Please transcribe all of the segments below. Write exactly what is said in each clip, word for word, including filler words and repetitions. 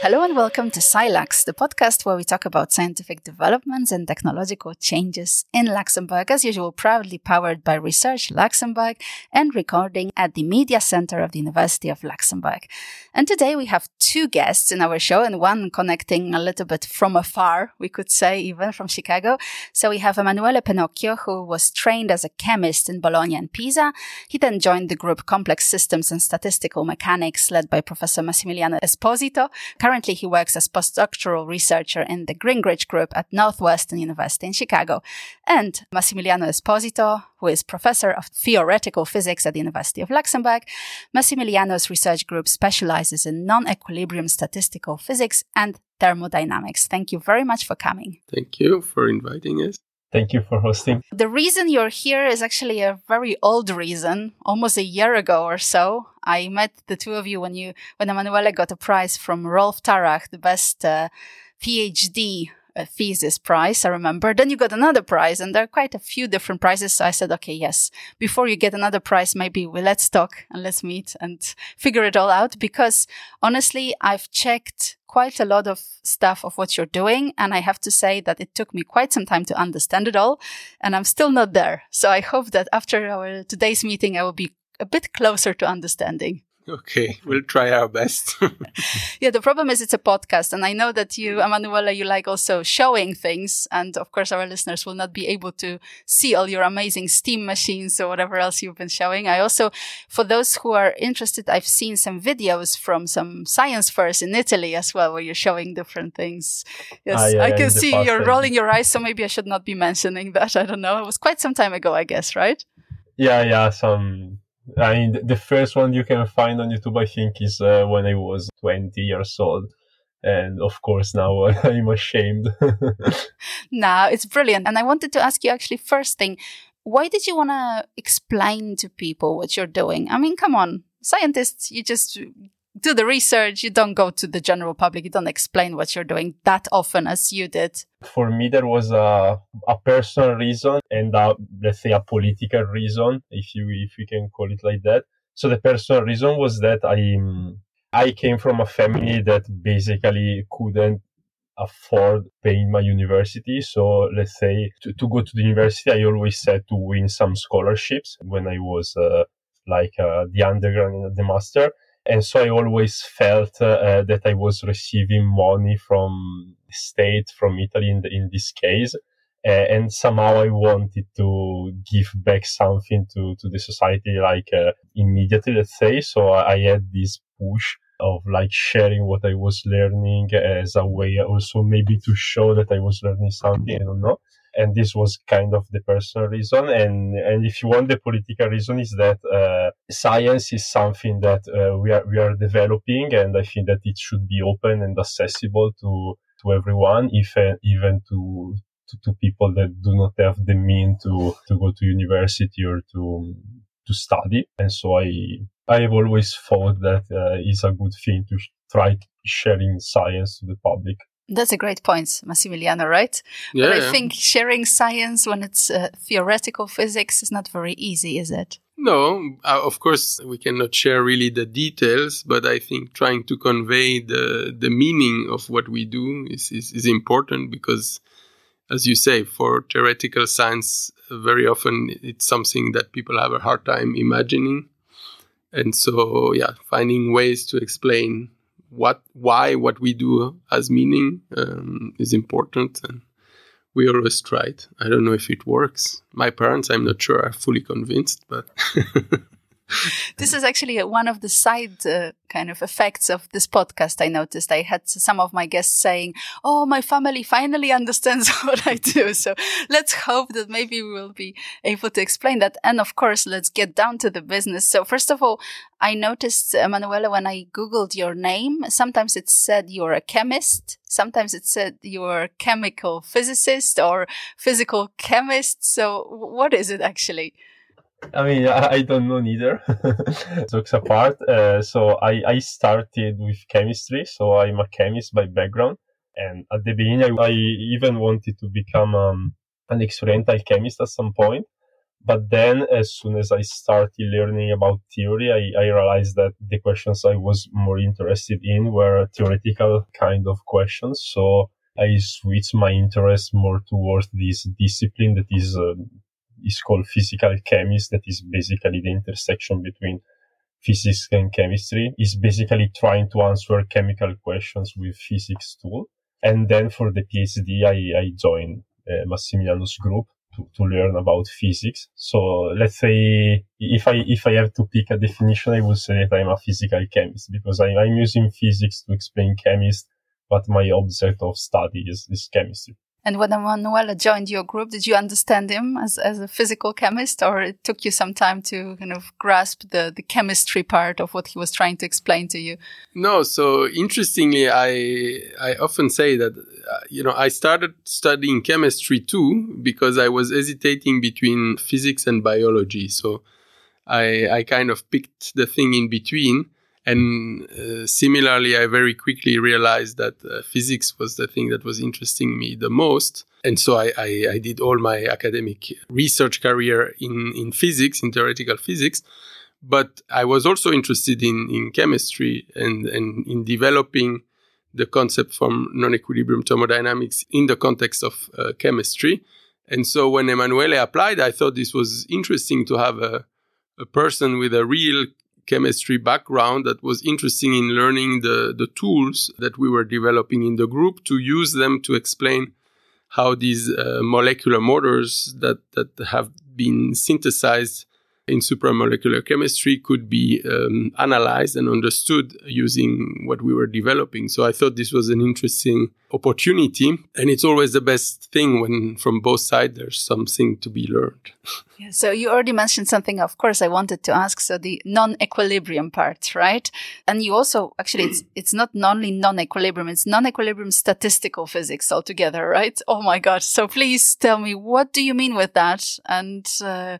Hello and welcome to SciLux, the podcast where we talk about scientific developments and technological changes in Luxembourg, as usual, proudly powered by Research Luxembourg and recording at the Media Center of the University of Luxembourg. And today we have two guests in our show and one connecting a little bit from afar, we could say, even from Chicago. So we have Emanuele Pennocchio, who was trained as a chemist in Bologna and Pisa. He then joined the group Complex Systems and Statistical Mechanics, led by Professor Massimiliano Esposito. Currently, he works as postdoctoral researcher in the Gingrich Group at Northwestern University in Chicago. And Massimiliano Esposito, who is professor of theoretical physics at the University of Luxembourg. Massimiliano's research group specializes in non-equilibrium statistical physics and thermodynamics. Thank you very much for coming. Thank you for inviting us. Thank you for hosting. The reason you're here is actually a very old reason. Almost a year ago or so, I met the two of you when you when Emanuele got a prize from Rolf Tarach, the best uh, PhD uh, thesis prize, I remember. Then you got another prize, and there are quite a few different prizes. So I said, okay, yes, before you get another prize, maybe we let's talk and let's meet and figure it all out. Because honestly, I've checked quite a lot of stuff of what you're doing. And I have to say that it took me quite some time to understand it all. And I'm still not there. So I hope that after our today's meeting, I will be a bit closer to understanding. Okay, we'll try our best. Yeah, the problem is it's a podcast. And I know that you, Emanuele, you like also showing things. And of course, our listeners will not be able to see all your amazing steam machines or whatever else you've been showing. I also, for those who are interested, I've seen some videos from some science fairs in Italy as well, where you're showing different things. Yes, ah, yeah, I yeah, can see you're time. rolling your eyes. So maybe I should not be mentioning that. I don't know. It was quite some time ago, I guess, right? Yeah, yeah, some... I mean, the first one you can find on YouTube, I think, is uh, when I was twenty years old. And of course, now I'm ashamed. No, it's brilliant. And I wanted to ask you actually first thing, why did you want to explain to people what you're doing? I mean, come on, scientists, you just do the research. You don't go to the general public. You don't explain what you're doing that often as you did. For me, there was a, a personal reason and a, let's say a political reason, if you if you can call it like that. So the personal reason was that I I came from a family that basically couldn't afford paying my university. So let's say to, to go to the university, I always had to win some scholarships when I was uh, like uh, the undergrad and the master. And so I always felt uh, that I was receiving money from the state, from Italy in, the, in this case. Uh, and somehow I wanted to give back something to, to the society, like uh, immediately, let's say. So I had this push of like sharing what I was learning as a way also maybe to show that I was learning something, I don't know. And this was kind of the personal reason. And, and if you want, the political reason is that, uh, science is something that, uh, we are, we are developing. And I think that it should be open and accessible to, to everyone, if, uh, even to, to, to people that do not have the means to, to go to university or to, to study. And so I, I have always thought that, uh, it's a good thing to sh- try sharing science to the public. That's a great point, Massimiliano, right? Yeah, but I yeah. think sharing science when it's uh, theoretical physics is not very easy, is it? No, uh, of course, we cannot share really the details, but I think trying to convey the the meaning of what we do is, is, is important because, as you say, for theoretical science, very often it's something that people have a hard time imagining. And so, yeah, finding ways to explain what, why, what we do has meaning um, is important, and we always try it. I don't know if it works. My parents, I'm not sure, are fully convinced, but This is actually one of the side uh, kind of effects of this podcast. I noticed I had some of my guests saying, oh, my family finally understands what I do. So let's hope that maybe we will be able to explain that. And of course, let's get down to the business. So first of all, I noticed, Emanuele, when I Googled your name, sometimes it said you're a chemist. Sometimes it said you're a chemical physicist or physical chemist. So what is it actually? I mean, I, I don't know neither. Jokes apart. Uh, so I, I started with chemistry. So I'm a chemist by background. And at the beginning, I, I even wanted to become um, an experimental chemist at some point. But then as soon as I started learning about theory, I, I realized that the questions I was more interested in were theoretical kind of questions. So I switched my interest more towards this discipline that is, uh, is called physical chemistry. That is basically the intersection between physics and chemistry. Is basically trying to answer chemical questions with physics tool. And then for the PhD, I, I joined uh, Massimiliano's group to, to learn about physics. So let's say if I if I have to pick a definition, I would say that I'm a physical chemist because I, I'm using physics to explain chemistry, but my object of study is, is chemistry. And when Emanuele joined your group, did you understand him as, as a physical chemist, or it took you some time to kind of grasp the, the chemistry part of what he was trying to explain to you? No, so interestingly, I I often say that, uh, you know, I started studying chemistry too because I was hesitating between physics and biology. So I I kind of picked the thing in between. And uh, similarly, I very quickly realized that uh, physics was the thing that was interesting me the most. And so I, I, I did all my academic research career in, in physics, in theoretical physics. But I was also interested in, in chemistry and, and in developing the concept from non-equilibrium thermodynamics in the context of uh, chemistry. And so when Emanuele applied, I thought this was interesting to have a, a person with a real chemistry background that was interested in learning the, the tools that we were developing in the group to use them to explain how these uh, molecular motors that, that have been synthesized in supramolecular chemistry could be um, analyzed and understood using what we were developing. So I thought this was an interesting opportunity. And it's always the best thing when from both sides there's something to be learned. Yeah, so you already mentioned something, of course, I wanted to ask. So the non-equilibrium part, right? And you also, actually, it's it's not only non-equilibrium, it's non-equilibrium statistical physics altogether, right? Oh my God. So please tell me, what do you mean with that? And uh,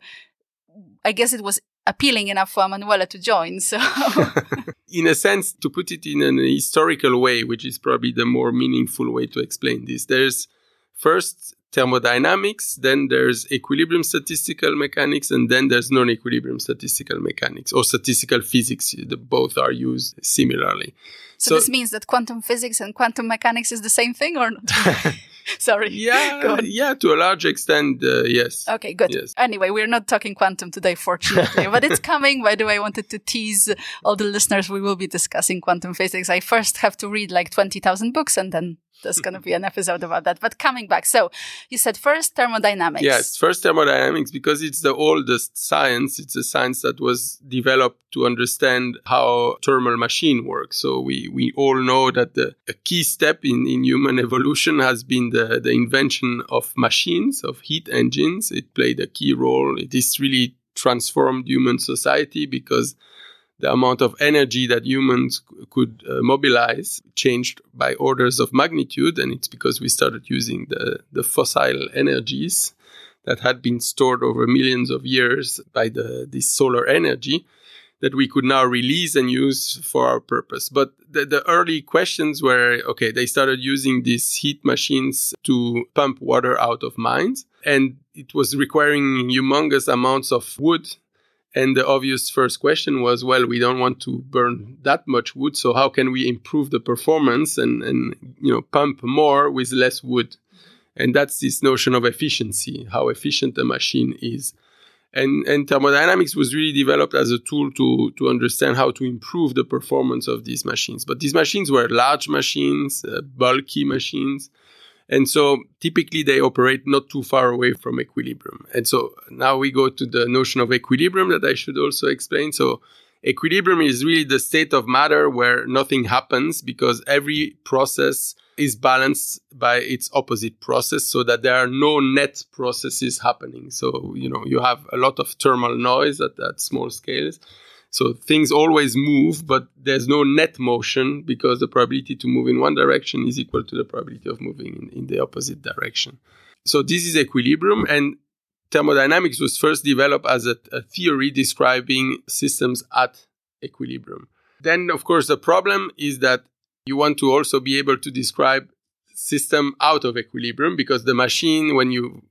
I guess it was appealing enough for Emanuele to join. So, in a sense, to put it in an historical way, which is probably the more meaningful way to explain this, there's first thermodynamics, then there's equilibrium statistical mechanics, and then there's non-equilibrium statistical mechanics or statistical physics. The, both are used similarly. So, so this means that quantum physics and quantum mechanics is the same thing, or not? Sorry. Yeah, yeah, to a large extent, uh, yes. Okay, good. Yes. Anyway, we're not talking quantum today, fortunately, but it's coming. By the way, I wanted to tease all the listeners. We will be discussing quantum physics. I first have to read like twenty thousand books, and then there's going to be an episode about that. But coming back, so you said first thermodynamics. Yes, first thermodynamics, because it's the oldest science. It's a science that was developed to understand how thermal machine works. So we, we all know that the a key step in, in human evolution has been the, the invention of machines, of heat engines. It played a key role. It has really transformed human society because the amount of energy that humans could uh, mobilize changed by orders of magnitude. And it's because we started using the, the fossil energies that had been stored over millions of years by the this solar energy that we could now release and use for our purpose. But the, the early questions were, okay, they started using these heat machines to pump water out of mines. And it was requiring humongous amounts of wood. And the obvious first question was, well, we don't want to burn that much wood, so how can we improve the performance and, and you know, pump more with less wood? And that's this notion of efficiency, how efficient a machine is. And, and thermodynamics was really developed as a tool to, to understand how to improve the performance of these machines. But these machines were large machines, uh, bulky machines. And so typically they operate not too far away from equilibrium. And so now we go to the notion of equilibrium that I should also explain. So equilibrium is really the state of matter where nothing happens because every process is balanced by its opposite process so that there are no net processes happening. So, you know, you have a lot of thermal noise at, at small scales. So things always move, but there's no net motion because the probability to move in one direction is equal to the probability of moving in, in the opposite direction. So this is equilibrium, and thermodynamics was first developed as a, a theory describing systems at equilibrium. Then, of course, the problem is that you want to also be able to describe system out of equilibrium because the machine, when you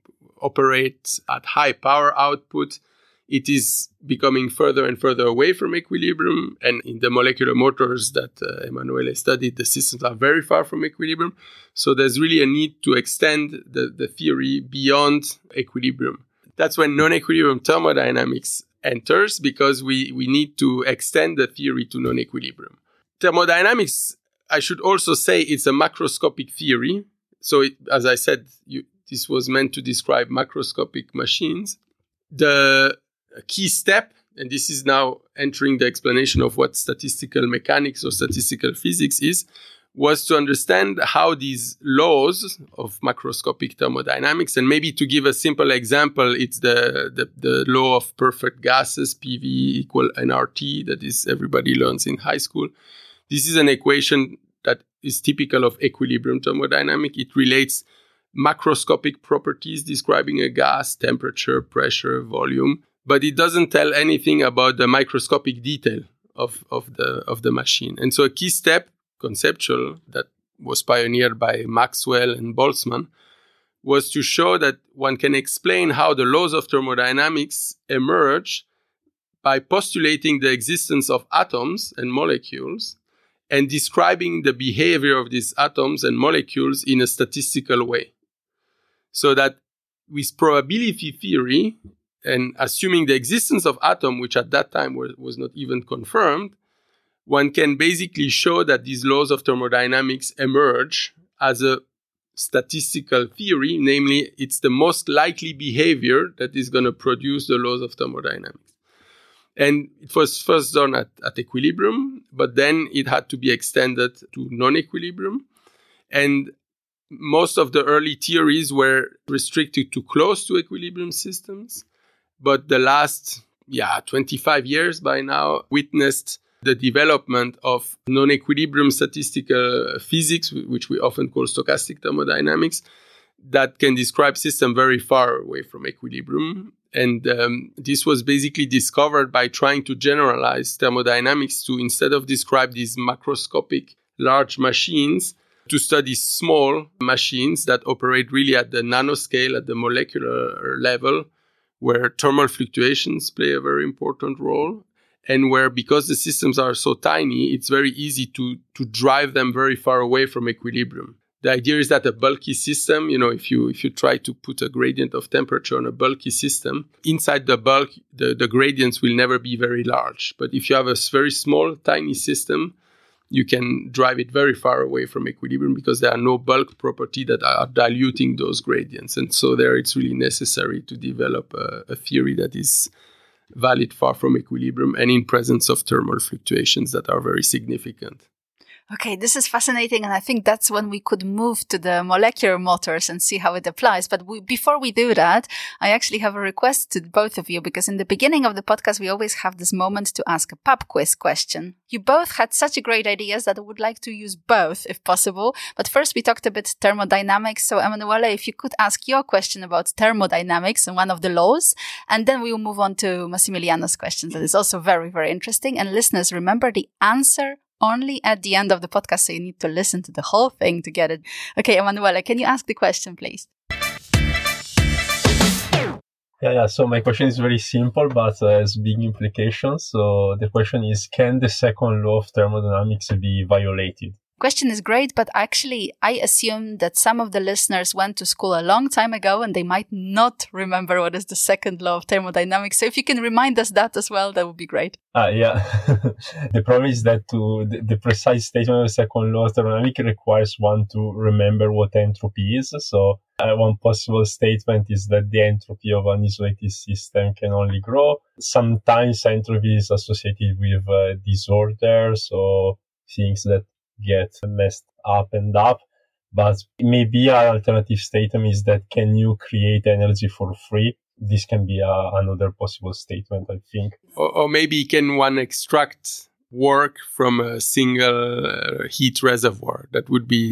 operate at high power output, it is becoming further and further away from equilibrium. And in the molecular motors that uh, Emanuele studied, the systems are very far from equilibrium. So there's really a need to extend the, the theory beyond equilibrium. That's when non-equilibrium thermodynamics enters, because we, we need to extend the theory to non-equilibrium. Thermodynamics, I should also say, it's a macroscopic theory. So it, as I said, you, this was meant to describe macroscopic machines. The key step, and this is now entering the explanation of what statistical mechanics or statistical physics is, was to understand how these laws of macroscopic thermodynamics, and maybe to give a simple example, it's the, the, the law of perfect gases, P V equal N R T, that is everybody learns in high school. This is an equation that is typical of equilibrium thermodynamics. It relates macroscopic properties describing a gas, temperature, pressure, volume, but it doesn't tell anything about the microscopic detail of, of the of the machine. And so a key step, conceptual, that was pioneered by Maxwell and Boltzmann, was to show that one can explain how the laws of thermodynamics emerge by postulating the existence of atoms and molecules and describing the behavior of these atoms and molecules in a statistical way. So that with probability theory, and assuming the existence of atom, which at that time was, was not even confirmed, one can basically show that these laws of thermodynamics emerge as a statistical theory, namely, it's the most likely behavior that is going to produce the laws of thermodynamics. And it was first done at, at equilibrium, but then it had to be extended to non-equilibrium. And most of the early theories were restricted to close to equilibrium systems. But the last, yeah, twenty-five years by now witnessed the development of non-equilibrium statistical physics, which we often call stochastic thermodynamics, that can describe systems very far away from equilibrium. And um, this was basically discovered by trying to generalize thermodynamics to, instead of describe these macroscopic large machines, to study small machines that operate really at the nanoscale, at the molecular level, where thermal fluctuations play a very important role. And where, because the systems are so tiny, it's very easy to, to drive them very far away from equilibrium. The idea is that a bulky system, you know, if you if you try to put a gradient of temperature on a bulky system, inside the bulk, the, the gradients will never be very large. But if you have a very small, tiny system, you can drive it very far away from equilibrium because there are no bulk property that are diluting those gradients. And so there it's really necessary to develop a, a theory that is valid far from equilibrium and in presence of thermal fluctuations that are very significant. Okay, this is fascinating, and I think that's when we could move to the molecular motors and see how it applies. But we, before we do that, I actually have a request to both of you, because in the beginning of the podcast, we always have this moment to ask a pub quiz question. You both had such great ideas that I would like to use both, if possible. But first, we talked a bit thermodynamics. So, Emanuele, if you could ask your question about thermodynamics and one of the laws, and then we will move on to Massimiliano's question. That is also very, very interesting. And listeners, remember the answer only at the end of the podcast, so you need to listen to the whole thing to get it. Okay, Emanuele, can you ask the question, please? Yeah, yeah. So my question is very simple, but uh, has big implications. So the question is, can the second law of thermodynamics be violated? Question is great, but actually I assume that some of the listeners went to school a long time ago and they might not remember what is the second law of thermodynamics. So if you can remind us that as well, that would be great. Ah, yeah. The problem is that to the, the precise statement of the second law of thermodynamics requires one to remember what entropy is. So uh, one possible statement is that the entropy of an isolated system can only grow. Sometimes entropy is associated with uh, disorders or things that get messed up and up, but maybe an alternative statement is that can you create energy for free? This can be a, another possible statement, I think. Or, or maybe can one extract work from a single uh, heat reservoir? That would be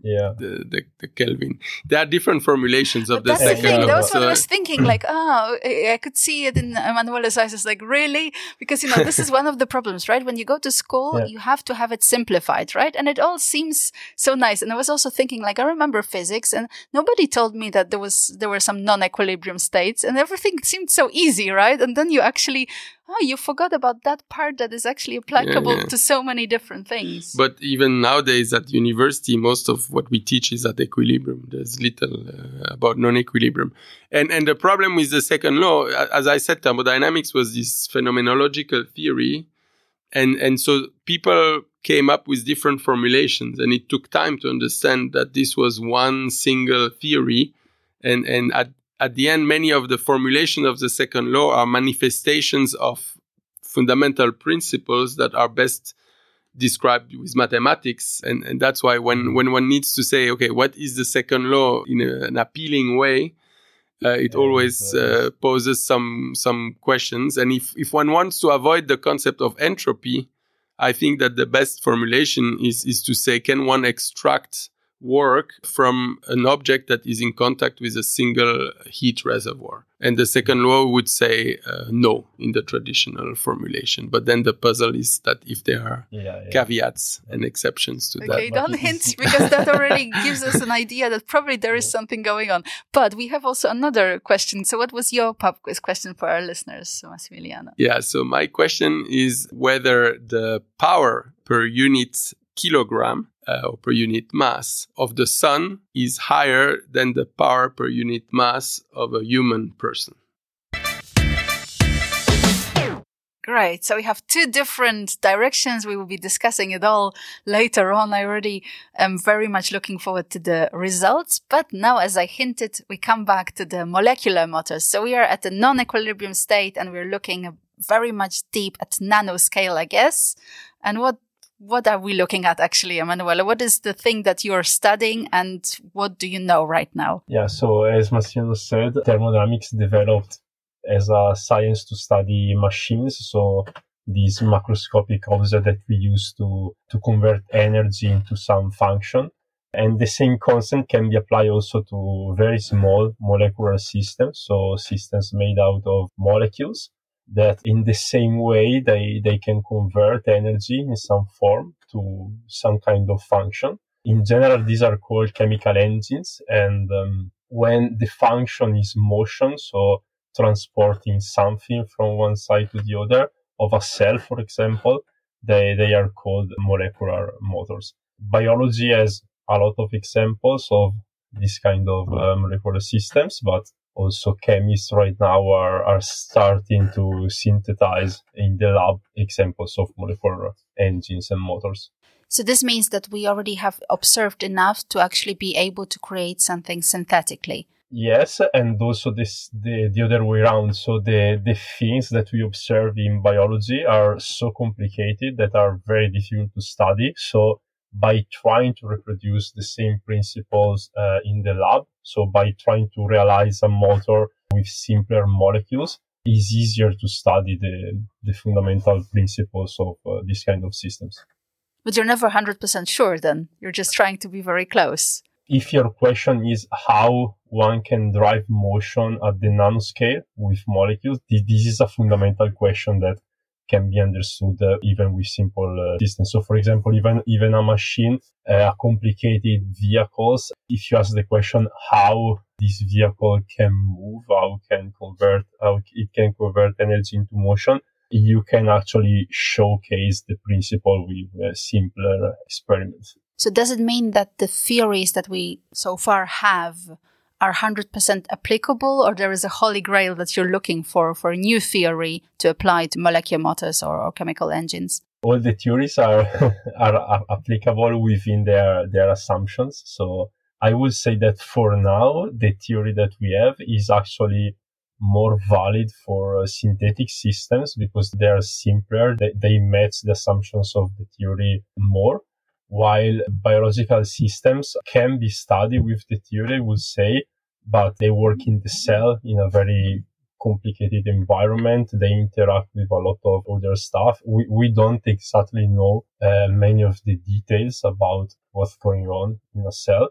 Yeah. The, the, the Kelvin. There are different formulations of but the that's second the thing. law. That was So, what I was thinking. Like, oh, I I could see it in Emanuele's eyes. It's like, really? Because, you know, this is one of the problems, right? When you go to school, Yeah. you have to have it simplified, right? And it all seems so nice. And I was also thinking, like, I remember physics, and nobody told me that there was there were some non-equilibrium states, and everything seemed so easy, right? And then you actually, oh, you forgot about that part that is actually applicable Yeah, yeah. to so many different things. but even nowadays at university, most of what we teach is at equilibrium. There's little uh, about non-equilibrium. And and the problem with the second law, a- as I said, thermodynamics was this phenomenological theory. And and so people came up with different formulations, and it took time to understand that this was one single theory. And and at, at the end, many of the formulations of the second law are manifestations of fundamental principles that are best described with mathematics. And, and that's why when, when one needs to say, okay, what is the second law in a, an appealing way, uh, it Yeah, always uh, uh, poses some some questions. And if, if one wants to avoid the concept of entropy, I think that the best formulation is, is to say, can one extract work from an object that is in contact with a single heat reservoir? And the second law would say uh, no in the traditional formulation. But then the puzzle is that if there are Yeah, yeah. caveats and exceptions to Okay, that. But don't it hint, is- because that already gives us an idea that probably there is something going on. But we have also another question. So what was your pub quiz question for our listeners, Massimiliano? Yeah, so my question is whether the power per unit kilogram uh, or per unit mass of the sun is higher than the power per unit mass of a human person. Great. So we have two different directions. We will be discussing it all later on. I already am very much looking forward to the results. But now, as I hinted, we come back to the molecular motors. So we are at the non-equilibrium state, and we're looking very much deep at nanoscale, I guess. And what what are we looking at actually, Emanuele? What is the thing that you're studying, and what do you know right now? Yeah, so as Massimo said, thermodynamics developed as a science to study machines. So these macroscopic objects that we use to, to convert energy into some function. And the same concept can be applied also to very small molecular systems. So systems made out of molecules that in the same way they, they can convert energy in some form to some kind of function. In general, these are called chemical engines. And um, when the function is motion, so transporting something from one side to the other of a cell, for example, they, they are called molecular motors. Biology has a lot of examples of this kind of uh, molecular systems, but also chemists right now are, are starting to synthesize in the lab examples of molecular engines and motors. So this means that we already have observed enough to actually be able to create something synthetically. Yes, and also this the, the other way around. So the, the things that we observe in biology are so complicated that are very difficult to study. So by trying to reproduce the same principles uh, in the lab, so by trying to realize a motor with simpler molecules, it's easier to study the, the fundamental principles of uh, this kind of systems. But you're never one hundred percent sure then. You're just trying to be very close. If your question is how one can drive motion at the nanoscale with molecules, this is a fundamental question that can be understood uh, even with simple uh, systems. So, for example, even even a machine, uh, complicated vehicles, if you ask the question how this vehicle can move, how can convert, how it can convert energy into motion, you can actually showcase the principle with uh, simpler experiments. So does it mean that the theories that we so far have are one hundred percent applicable, or there is a holy grail that you're looking for, for a new theory to apply to molecular motors or, or chemical engines? All the theories are, are are applicable within their, their assumptions. So I would say that for now, the theory that we have is actually more valid for uh, synthetic systems because they are simpler. They, they match the assumptions of the theory more. While biological systems can be studied with the theory, I would say, but they work in the cell in a very complicated environment. They interact with a lot of other stuff. We, we don't exactly know uh, many of the details about what's going on in a cell.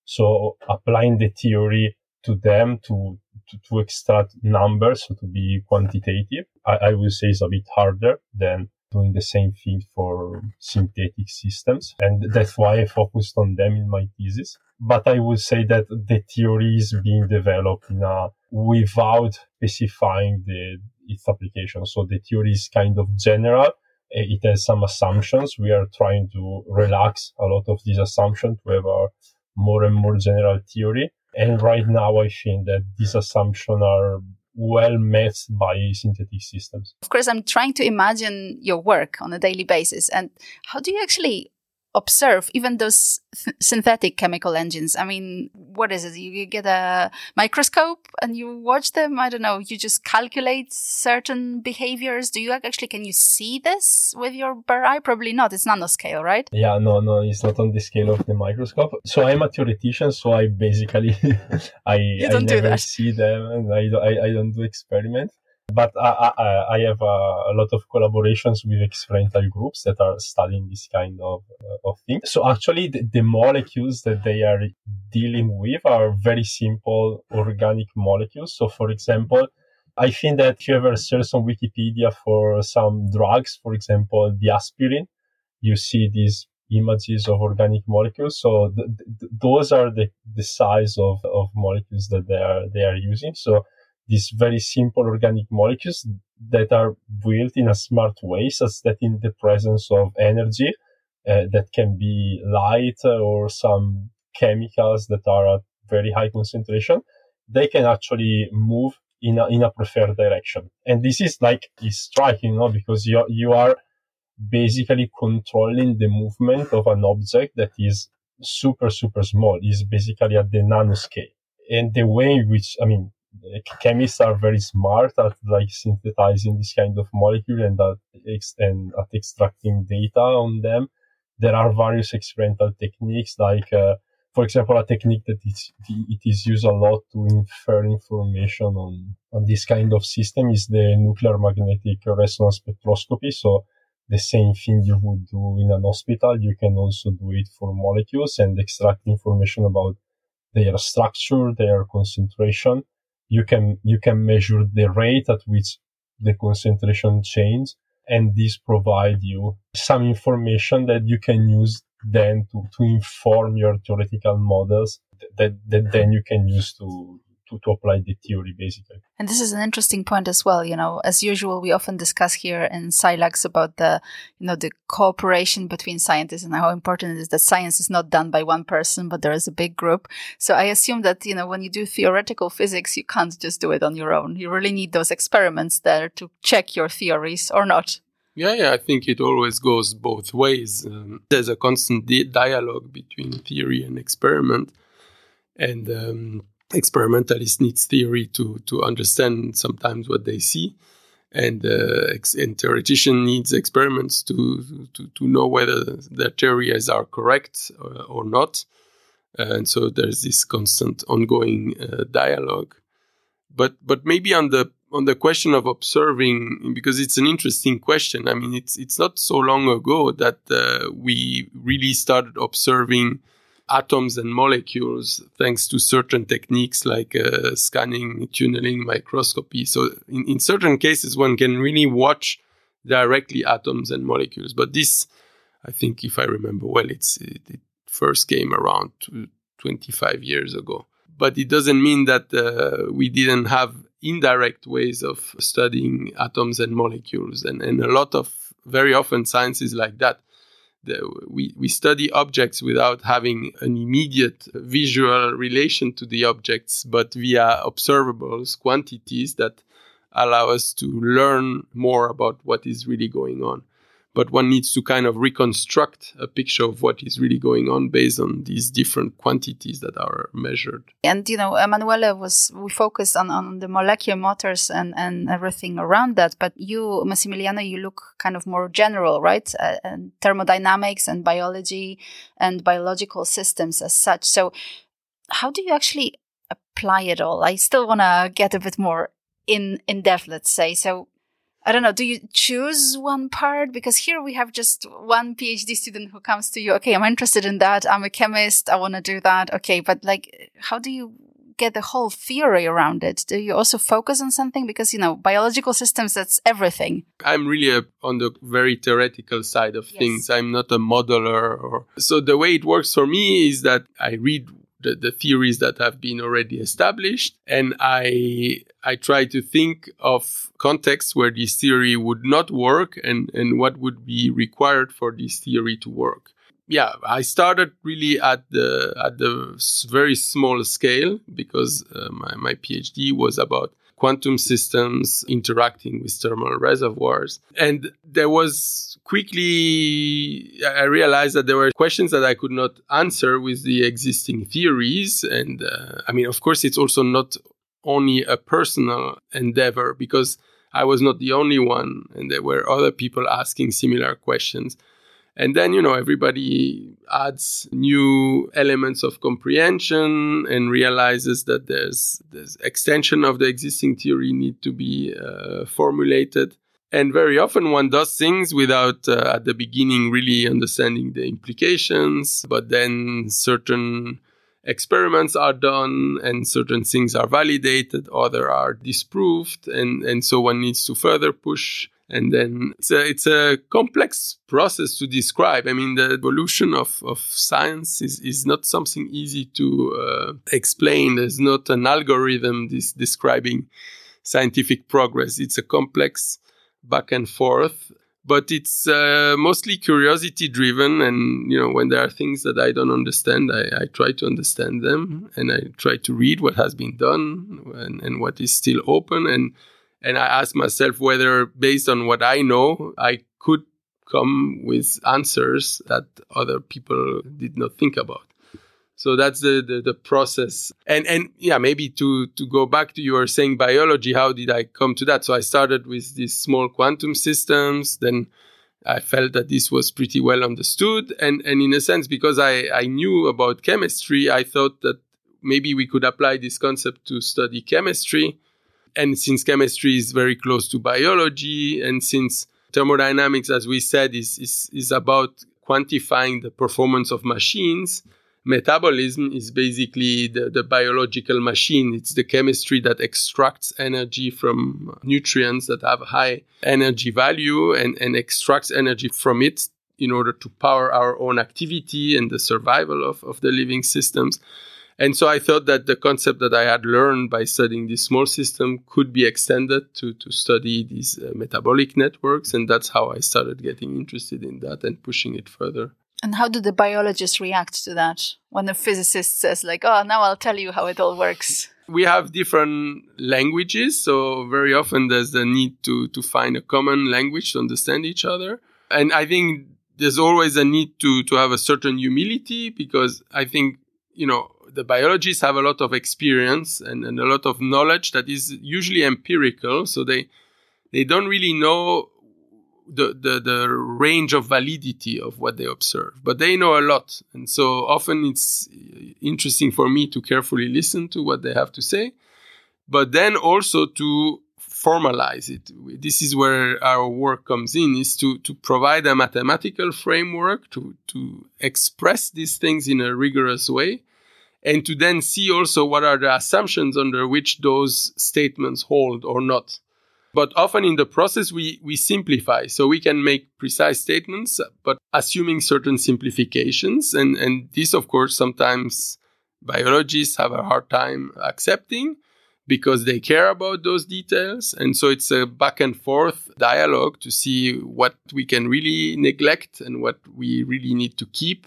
So applying the theory to them to, to, to extract numbers, so to be quantitative, I, I would say is a bit harder than doing the same thing for synthetic systems. And that's why I focused on them in my thesis. But I would say that the theory is being developed in a, without specifying the, its application. So the theory is kind of general. It has some assumptions. We are trying to relax a lot of these assumptions to have a more and more general theory. And right now I think that these assumptions are well matched by synthetic systems. Of course, I'm trying to imagine your work on a daily basis. And how do you actually observe even those th- synthetic chemical engines? I mean, what is it? You get a microscope and you watch them? I don't know. You just calculate certain behaviors. Do you actually, can you see this with your bare eye? Probably not. It's nanoscale, right? Yeah, no, no, it's not on the scale of the microscope. So I'm a theoretician, so I basically, I, you don't I do never that. see them and I, I, I don't do experiments. But I, I, I have a, a lot of collaborations with experimental groups that are studying this kind of, uh, of thing. So actually the, the molecules that they are dealing with are very simple organic molecules. So for example, I think that if you ever search on Wikipedia for some drugs, for example, the aspirin, you see these images of organic molecules. So th- th- those are the, the size of, of molecules that they are, they are using. So these very simple organic molecules that are built in a smart way, such that in the presence of energy, uh, that can be light or some chemicals that are at very high concentration, they can actually move in a, in a preferred direction. And this is like, is striking, no? Because you, you are basically controlling the movement of an object that is super, super small, is basically at the nanoscale. And the way in which, I mean, chemists are very smart at like synthesizing this kind of molecule and at, ex- and at extracting data on them. There are various experimental techniques, like, uh, for example, a technique that is, it is used a lot to infer information on, on this kind of system is the nuclear magnetic resonance spectroscopy. So the same thing you would do in an hospital, you can also do it for molecules and extract information about their structure, their concentration. You can, you can measure the rate at which the concentration change, and this provide you some information that you can use then to, to inform your theoretical models that, that then you can use to, to, to apply the theory, basically. And this is an interesting point as well. You know, as usual, we often discuss here in SciLax about the, you know, the cooperation between scientists and how important it is that science is not done by one person, but there is a big group. So I assume that, you know, when you do theoretical physics, you can't just do it on your own. You really need those experiments there to check your theories or not. Yeah, yeah, I think it always goes both ways. Um, there's a constant di- dialogue between theory and experiment. And um, experimentalists need theory to, to understand sometimes what they see. And, uh, ex- and theoretician needs experiments to, to, to know whether their theories are correct or, or not. Uh, and so there's this constant ongoing uh, dialogue. But but maybe on the on the question of observing, because it's an interesting question. I mean, it's it's not so long ago that uh, we really started observing atoms and molecules thanks to certain techniques like uh, scanning, tunneling, microscopy. So in, in certain cases, one can really watch directly atoms and molecules. But this, I think, if I remember well, it's it, it first came around twenty-five years ago. But it doesn't mean that uh, we didn't have indirect ways of studying atoms and molecules. And, and a lot of, very often, science is like that. The, we, we study objects without having an immediate visual relation to the objects, but via observables, quantities that allow us to learn more about what is really going on. But one needs to kind of reconstruct a picture of what is really going on based on these different quantities that are measured. And, you know, Emanuele was, we focused on, on the molecular motors and, and everything around that. But you, Massimiliano, you look kind of more general, right? Uh, and thermodynamics and biology and biological systems as such. So how do you actually apply it all? I still want to get a bit more in, in depth, let's say. So I don't know, do you choose one part? Because here we have just one PhD student who comes to you. Okay, I'm interested in that. I'm a chemist. I want to do that. Okay, but like, how do you get the whole theory around it? Do you also focus on something? Because, you know, biological systems, that's everything. I'm really a, on the very theoretical side of yes. things. I'm not a modeler. Or so the way it works for me is that I read The, the theories that have been already established. And I I try to think of contexts where this theory would not work and, and what would be required for this theory to work. Yeah, I started really at the at the very small scale because uh, my, my PhD was about quantum systems interacting with thermal reservoirs. And there was quickly, I realized that there were questions that I could not answer with the existing theories. And uh, I mean, of course, it's also not only a personal endeavor because I was not the only one and there were other people asking similar questions. And then, you know, everybody adds new elements of comprehension and realizes that there's, there's extension of the existing theory need to be uh, formulated. And very often one does things without, uh, at the beginning, really understanding the implications. But then certain experiments are done and certain things are validated, other are disproved. And, and so one needs to further push. And then it's a, it's a complex process to describe. I mean, the evolution of, of science is, is not something easy to uh, explain. There's not an algorithm this, describing scientific progress. It's a complex back and forth, but it's uh, mostly curiosity driven. And, you know, when there are things that I don't understand, I, I try to understand them and I try to read what has been done and, and what is still open. And And I ask myself whether, based on what I know, I could come with answers that other people did not think about. So that's the, the, the process. And, and yeah, maybe to, to go back to you were saying biology, how did I come to that? So I started with these small quantum systems. Then I felt that this was pretty well understood. And, and in a sense, because I, I knew about chemistry, I thought that maybe we could apply this concept to study chemistry. And since chemistry is very close to biology, and since thermodynamics, as we said, is, is, is about quantifying the performance of machines, metabolism is basically the, the biological machine. It's the chemistry that extracts energy from nutrients that have high energy value and, and extracts energy from it in order to power our own activity and the survival of, of the living systems. And so I thought that the concept that I had learned by studying this small system could be extended to, to study these uh, metabolic networks. And that's how I started getting interested in that and pushing it further. And how do the biologists react to that when the physicist says like, oh, now I'll tell you how it all works? We have different languages. So very often there's the need to, to find a common language to understand each other. And I think there's always a need to, to have a certain humility because I think, you know, the biologists have a lot of experience and, and a lot of knowledge that is usually empirical. So they they don't really know the, the, the range of validity of what they observe, but they know a lot. And so often it's interesting for me to carefully listen to what they have to say, but then also to formalize it. This is where our work comes in, is to, to provide a mathematical framework to, to express these things in a rigorous way. And to then see also what are the assumptions under which those statements hold or not. But often in the process, we, we simplify. So we can make precise statements, but assuming certain simplifications. And, and this, of course, sometimes biologists have a hard time accepting because they care about those details. And so it's a back and forth dialogue to see what we can really neglect and what we really need to keep.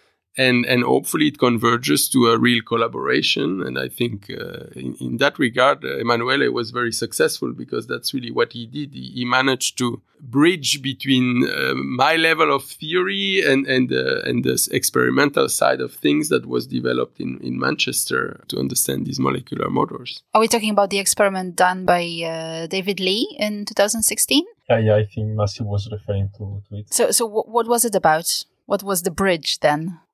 And and hopefully it converges to a real collaboration. And I think uh, in, in that regard, uh, Emanuele was very successful because that's really what he did. He, he managed to bridge between uh, my level of theory and and, uh, and the experimental side of things that was developed in, in Manchester to understand these molecular motors. Are we talking about the experiment done by uh, David Lee in two thousand sixteen? Yeah, yeah, I think Massi was referring to, to it. So, so w- what was it about? What was the bridge then?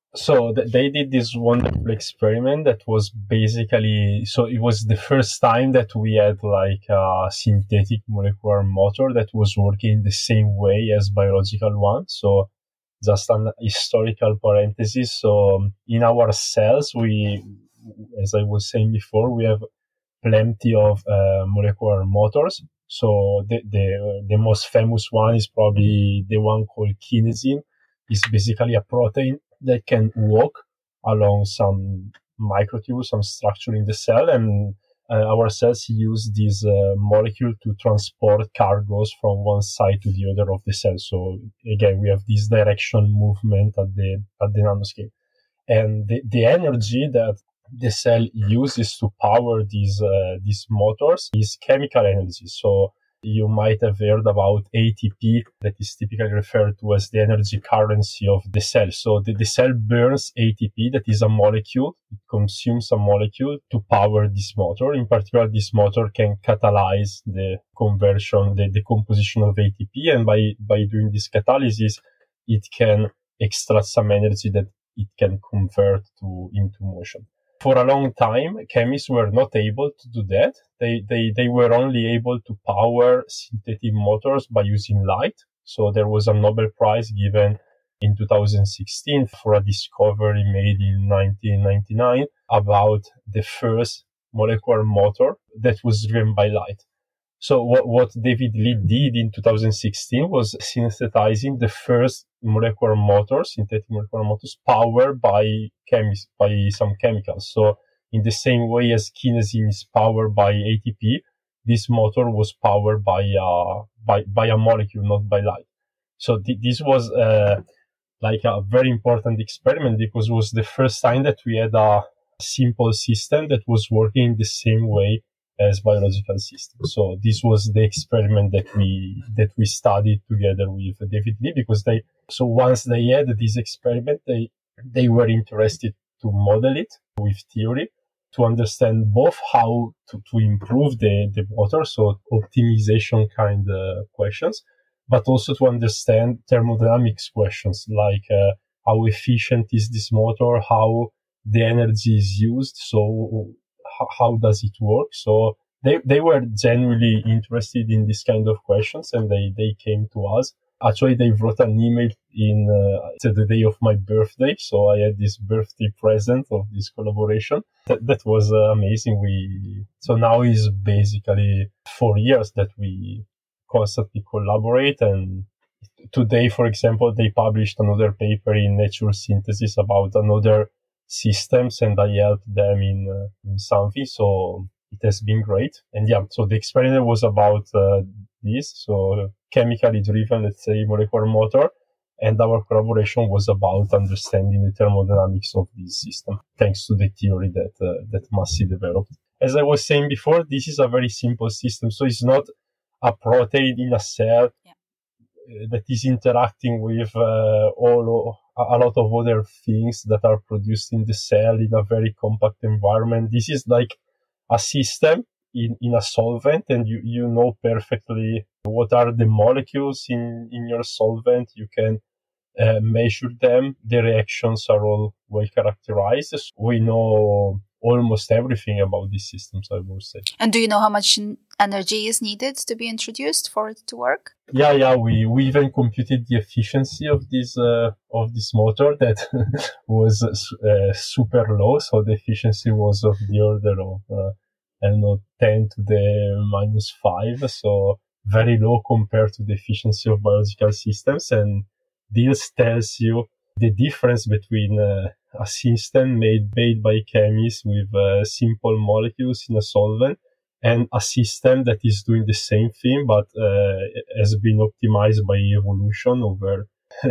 So th- they did this wonderful experiment that was basically, so it was the first time that we had like a synthetic molecular motor that was working the same way as biological one. So just an historical parenthesis. So in our cells, we, as I was saying before, we have plenty of uh, molecular motors. So the, the the most famous one is probably the one called kinesin. It's basically a protein that can walk along some microtubule, some structure in the cell, and uh, our cells use this uh, molecule to transport cargoes from one side to the other of the cell. So again, we have this direction movement at the at the nanoscale, and the, the energy that the cell uses to power these uh, these motors is chemical energy. So you might have heard about A T P, that is typically referred to as the energy currency of the cell. So the, the cell burns A T P, that is a molecule. It consumes a molecule to power this motor. In particular, this motor can catalyze the conversion, the decomposition of A T P. And by, by doing this catalysis, it can extract some energy that it can convert to into motion. For a long time, chemists were not able to do that. They, they, they were only able to power synthetic motors by using light. So there was a Nobel Prize given in two thousand sixteen for a discovery made in nineteen ninety-nine about the first molecular motor that was driven by light. So what, what David Lee did in two thousand sixteen was synthesizing the first molecular motors, synthetic molecular motors, powered by chemis- by some chemicals. So in the same way as kinesin is powered by A T P, this motor was powered by uh, by by a molecule, not by light. So th- this was uh, like a very important experiment, because it was the first time that we had a simple system that was working the same way as biological systems. So this was the experiment that we that we studied together with David Lee, because they so once they had this experiment, they they were interested to model it with theory to understand both how to, to improve the, the motor, so optimization kind of questions, but also to understand thermodynamics questions like uh, how efficient is this motor, how the energy is used, so how does it work? So they, they were genuinely interested in this kind of questions, and they, they came to us. Actually, they wrote an email in uh, to the day of my birthday, so I had this birthday present of this collaboration. That, that was uh, amazing. We so now is basically four years that we constantly collaborate, and today, for example, they published another paper in Nature Synthesis about another systems, and I helped them in, uh, in something. So it has been great. And yeah, so the experiment was about uh, this, so chemically driven, let's say, molecular motor. And our collaboration was about understanding the thermodynamics of this system, thanks to the theory that uh, that Massi developed. As I was saying before, this is a very simple system. So it's not a protein in a cell yeah. that is interacting with uh, all a lot of other things that are produced in the cell in a very compact environment. This is like a system in, in a solvent, and you, you know perfectly what are the molecules in, in your solvent. You can uh, measure them. The reactions are all well characterized. We know almost everything about these systems, I would say. And do you know how much energy is needed to be introduced for it to work? Yeah, yeah, we, we even computed the efficiency of this, uh, of this motor that was, uh, super low. So the efficiency was of the order of, uh, I don't know, ten to the minus five. So very low compared to the efficiency of biological systems. And this tells you the difference between, uh, a system made, made by chemists with, uh, simple molecules in a solvent, and a system that is doing the same thing, but uh, has been optimized by evolution over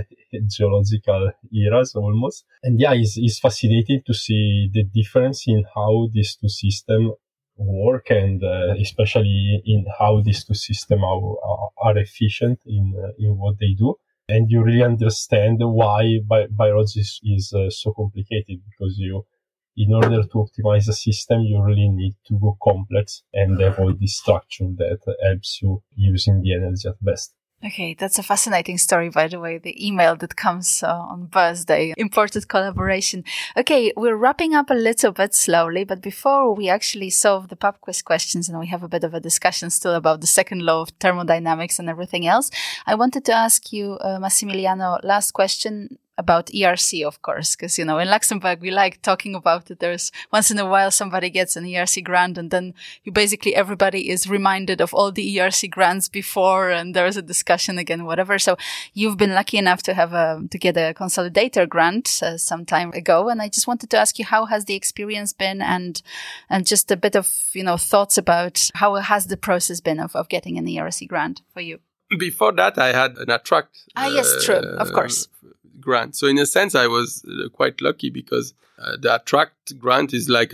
geological eras almost. And yeah, it's, it's fascinating to see the difference in how these two systems work, and uh, especially in how these two systems are, are efficient in uh, in what they do. And you really understand why bi- biology is, is uh, so complicated, because you in order to optimize a system, you really need to go complex and have all this structure that helps you using the energy at best. Okay, that's a fascinating story, by the way, the email that comes uh, on birthday, imported collaboration. Okay, we're wrapping up a little bit slowly, but before we actually solve the pub quiz questions and we have a bit of a discussion still about the second law of thermodynamics and everything else, I wanted to ask you, uh, Massimiliano, last question about E R C, of course, because, you know, in Luxembourg, we like talking about it. There's once in a while somebody gets an E R C grant and then you basically everybody is reminded of all the E R C grants before and there's a discussion again, whatever. So you've been lucky enough to have a, to get a consolidator grant uh, some time ago. And I just wanted to ask you, how has the experience been and, and just a bit of, you know, thoughts about how has the process been of, of getting an E R C grant for you? Before that, I had an Attract. Ah, yes, uh, true. Of course. Grant. So in a sense, I was uh, quite lucky because uh, the Attract grant is like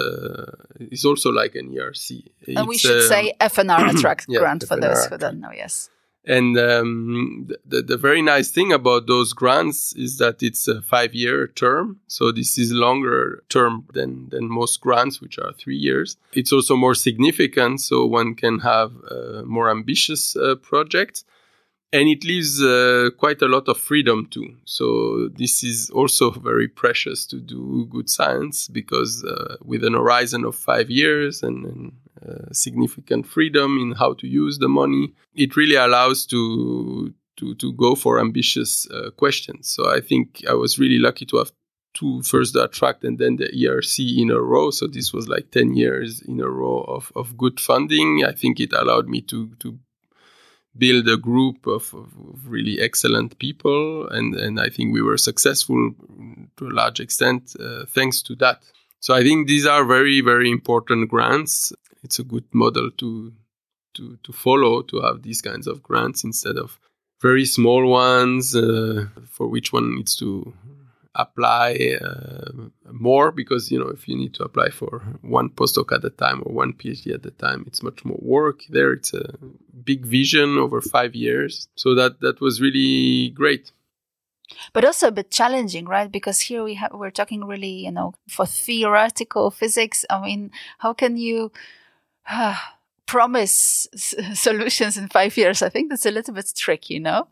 a, is also like an E R C. It's, and we should um, say F N R Attract yeah, grant F N R for those Attract. who don't know, yes. And um, the, the very nice thing about those grants is that it's a five-year term. So this is longer term than, than most grants, which are three years. It's also more significant, so one can have uh, more ambitious uh, projects. And it leaves uh, quite a lot of freedom too. So this is also very precious to do good science because uh, with an horizon of five years and, and uh, significant freedom in how to use the money, it really allows to to to go for ambitious uh, questions. So I think I was really lucky to have two, first the Attract and then the E R C in a row. So this was like ten years in a row of, of good funding. I think it allowed me to to build a group of, of really excellent people. And, and I think we were successful to a large extent uh, thanks to that. So I think these are very, very important grants. It's a good model to, to, to follow, to have these kinds of grants instead of very small ones uh, for which one needs to apply uh, more because, you know, if you need to apply for one postdoc at a time or one PhD at a time, it's much more work. There, it's a big vision over five years. So that, that was really great. But also a bit challenging, right? Because here we have, we're talking really, you know, for theoretical physics. I mean, how can you uh, promise s- solutions in five years? I think that's a little bit tricky, no?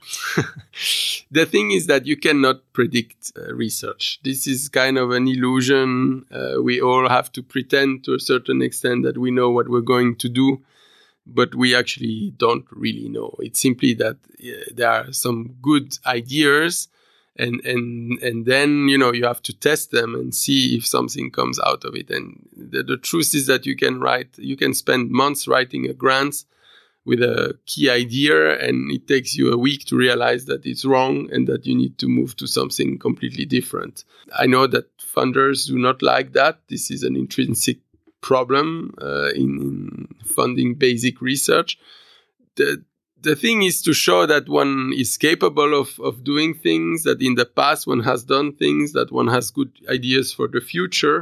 The thing is that you cannot predict uh, research. This is kind of an illusion. Uh, we all have to pretend to a certain extent that we know what we're going to do, but we actually don't really know. It's simply that uh, there are some good ideas and, and, and then, you know, you have to test them and see if something comes out of it. And the, the truth is that you can write, you can spend months writing a grant with a key idea, and it takes you a week to realize that it's wrong and that you need to move to something completely different. I know that funders do not like that. This is an intrinsic problem uh, in, in funding basic research. The, the thing is to show that one is capable of, of doing things, that in the past one has done things, that one has good ideas for the future.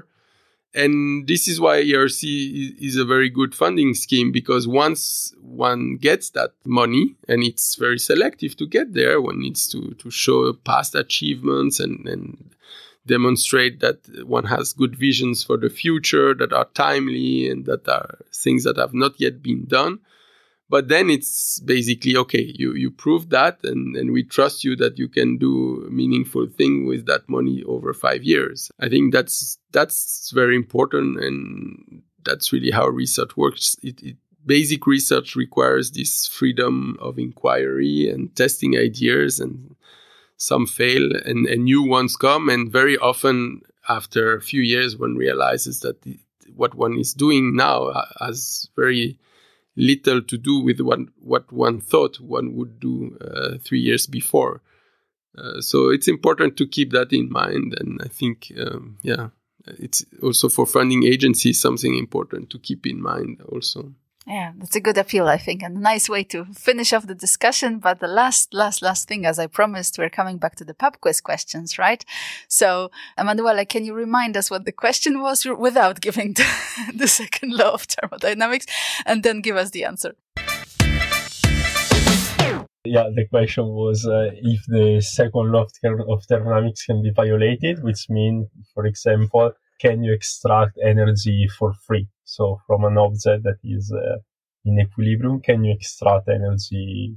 And this is why E R C is a very good funding scheme, because once one gets that money, and it's very selective to get there, one needs to, to show past achievements and, and demonstrate that one has good visions for the future that are timely and that are things that have not yet been done. But then it's basically, okay, you, you proved that, and, and we trust you that you can do a meaningful thing with that money over five years. I think that's that's very important, and that's really how research works. It, it basic research requires this freedom of inquiry and testing ideas, and some fail and, and new ones come. And very often after a few years, one realizes that the, what one is doing now has very little to do with what, what one thought one would do uh, three years before. Uh, so it's important to keep that in mind. And I think, um, yeah, it's also for funding agencies something important to keep in mind also. Yeah, that's a good appeal, I think, and a nice way to finish off the discussion. But the last, last, last thing, as I promised, we're coming back to the pub quiz questions, right? So, Emanuela, can you remind us what the question was without giving the, the second law of thermodynamics, and then give us the answer? Yeah, the question was uh, if the second law of, ther- of thermodynamics can be violated, which means, for example, can you extract energy for free? So from an object that is uh, in equilibrium, can you extract energy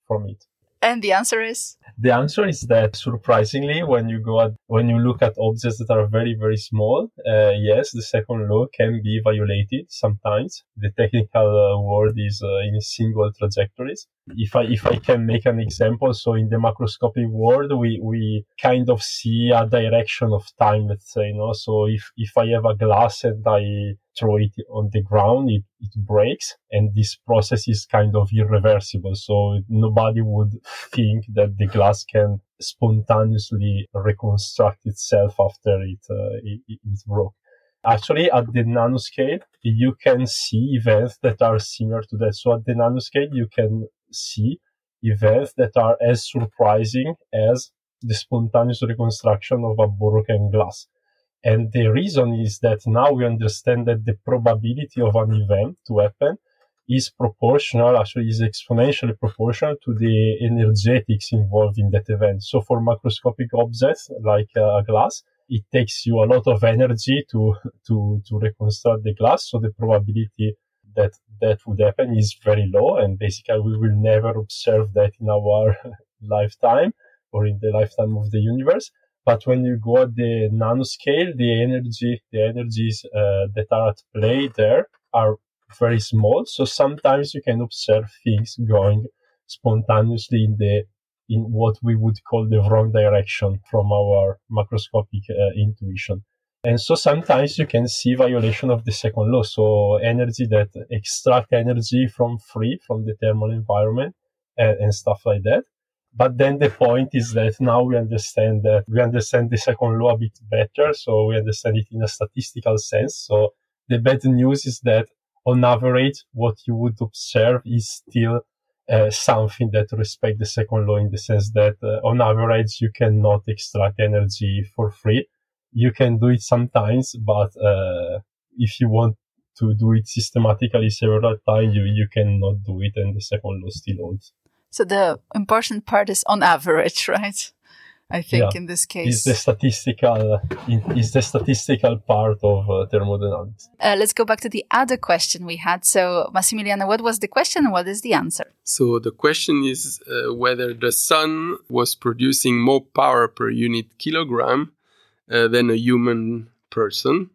from it. And the answer is? The answer is that surprisingly, when you go at, when you look at objects that are very, very small, uh, yes, the second law can be violated sometimes. The technical uh, word is uh, in single trajectories. If I, if I can make an example, so in the macroscopic world, we, we kind of see a direction of time, let's say, no? So if, if I have a glass and I throw it on the ground, it, it breaks, and this process is kind of irreversible. So nobody would think that the glass can spontaneously reconstruct itself after it, uh, it, it, it broke. Actually, at the nanoscale, you can see events that are similar to that. So at the nanoscale, you can see events that are as surprising as the spontaneous reconstruction of a broken glass. And the reason is that now we understand that the probability of an event to happen is proportional, actually is exponentially proportional to the energetics involved in that event. So for macroscopic objects like a glass, it takes you a lot of energy to, to, to reconstruct the glass. So the probability that that would happen is very low. And basically we will never observe that in our lifetime or in the lifetime of the universe. But when you go at the nanoscale, the energy, the energies uh, that are at play there are very small. So sometimes you can observe things going spontaneously in the in what we would call the wrong direction from our macroscopic uh, intuition. And so sometimes you can see violation of the second law. So energy that extract energy from free, from the thermal environment and, and stuff like that. But then the point is that now we understand that we understand the second law a bit better. So we understand it in a statistical sense. So the bad news is that on average, what you would observe is still uh, something that respects the second law in the sense that uh, on average, you cannot extract energy for free. You can do it sometimes, but uh, if you want to do it systematically several times, you, you cannot do it, and the second law still holds. So the important part is on average, right? I think yeah. in this case. Is the statistical, is the statistical part of uh, thermodynamics. Uh, let's go back to the other question we had. So Massimiliano, what was the question and what is the answer? So the question is uh, whether the sun was producing more power per unit kilogram uh, than a human person.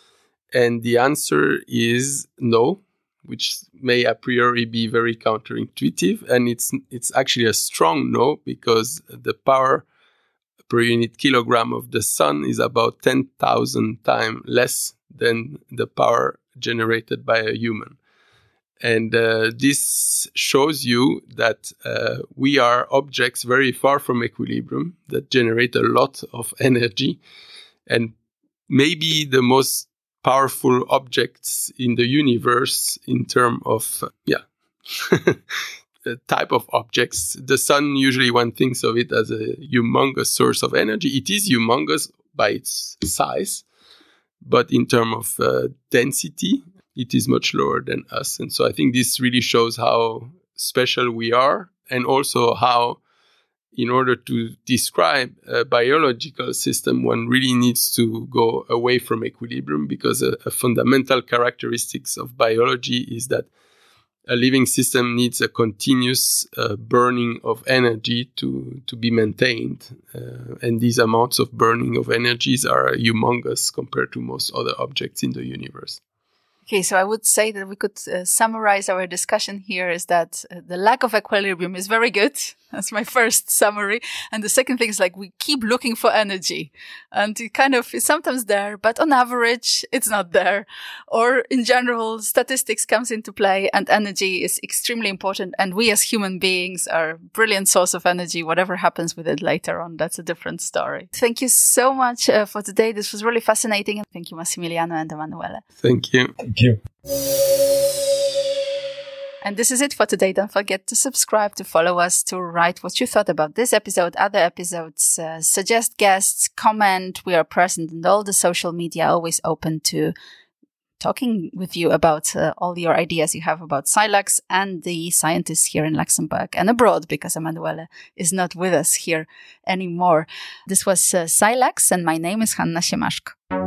And the answer is no, which may a priori be very counterintuitive. And it's it's actually a strong no, because the power per unit kilogram of the sun is about ten thousand times less than the power generated by a human. And uh, this shows you that uh, we are objects very far from equilibrium that generate a lot of energy. And maybe the most powerful objects in the universe in terms of, uh, yeah, type of objects. The sun, usually one thinks of it as a humongous source of energy. It is humongous by its size, but in terms of uh, density, it is much lower than us. And so I think this really shows how special we are, and also how, in order to describe a biological system, one really needs to go away from equilibrium, because a, a fundamental characteristics of biology is that a living system needs a continuous uh, burning of energy to, to be maintained. Uh, and these amounts of burning of energies are humongous compared to most other objects in the universe. Okay, so I would say that we could uh, summarize our discussion here is that uh, the lack of equilibrium is very good. That's my first summary. And the second thing is like we keep looking for energy, and it kind of is sometimes there, but on average, it's not there. Or in general, statistics comes into play, and energy is extremely important. And we as human beings are a brilliant source of energy. Whatever happens with it later on, that's a different story. Thank you so much uh, for today. This was really fascinating. Thank you, Massimiliano and Emanuele. Thank you. Thank you. And this is it for today. Don't forget to subscribe, to follow us, to write what you thought about this episode, other episodes, uh, suggest guests, comment. We are present in all the social media, always open to talking with you about uh, all your ideas you have about SciLux and the scientists here in Luxembourg and abroad, because Emanuele is not with us here anymore. This was uh, SciLux, and my name is Hanna Siemaszko.